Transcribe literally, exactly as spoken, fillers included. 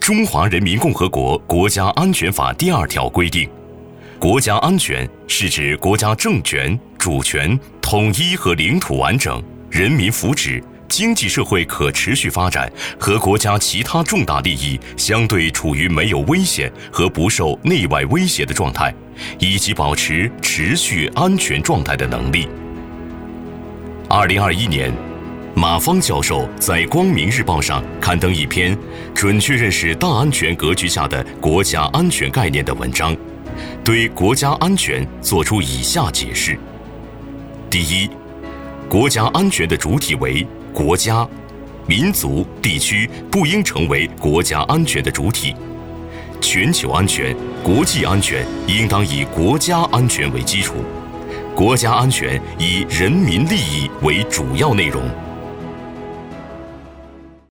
中华人民共和国国家安全法》第二条规定，国家安全是指国家政权、主权、统一和领土完整、人民福祉、经济社会可持续发展和国家其他重大利益相对处于没有危险和不受内外威胁的状态，以及保持持续安全状态的能力。二零二一年，马芳教授在《光明日报》上刊登一篇准确认识大安全格局下的国家安全概念的文章，对国家安全作出以下解释：第一，国家安全的主体为国家，民族、地区不应成为国家安全的主体。全球安全、国际安全应当以国家安全为基础，国家安全以人民利益为主要内容。